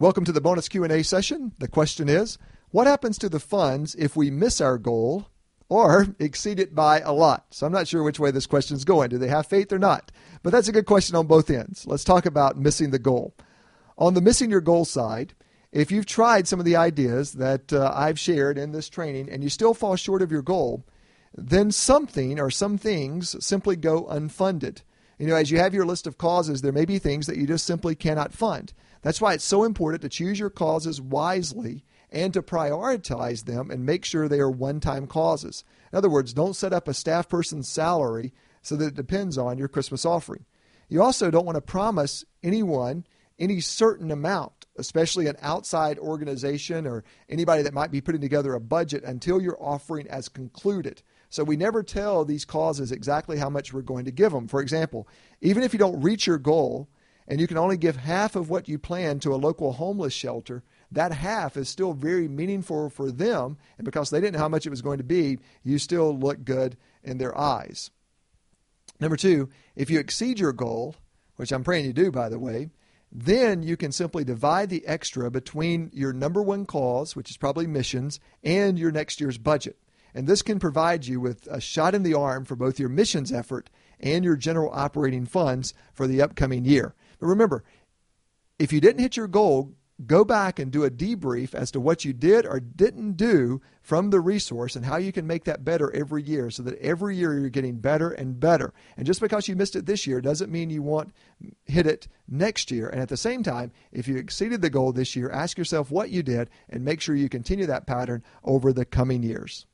Welcome to the bonus Q&A session. The question is, what happens to the funds if we miss our goal or exceed it by a lot? So I'm not sure which way this question is going. Do they have faith or not? But that's a good question on both ends. Let's talk about missing the goal. On the missing your goal side, if you've tried some of the ideas that I've shared in this training and you still fall short of your goal, then something or some things simply go unfunded. You know, as you have your list of causes, there may be things that you just simply cannot fund. That's why it's so important to choose your causes wisely and to prioritize them and make sure they are one-time causes. In other words, don't set up a staff person's salary so that it depends on your Christmas offering. You also don't want to promise anyone any certain amount, especially an outside organization or anybody that might be putting together a budget until your offering has concluded. So we never tell these causes exactly how much we're going to give them. For example, even if you don't reach your goal and you can only give half of what you plan to a local homeless shelter, that half is still very meaningful for them. And because they didn't know how much it was going to be, you still look good in their eyes. Number two, if you exceed your goal, which I'm praying you do, by the way, then you can simply divide the extra between your number one cause, which is probably missions, and your next year's budget. And this can provide you with a shot in the arm for both your missions effort and your general operating funds for the upcoming year. But remember, if you didn't hit your goal, go back and do a debrief as to what you did or didn't do from the resource and how you can make that better every year so that every year you're getting better and better. And just because you missed it this year doesn't mean you won't hit it next year. And at the same time, if you exceeded the goal this year, ask yourself what you did and make sure you continue that pattern over the coming years.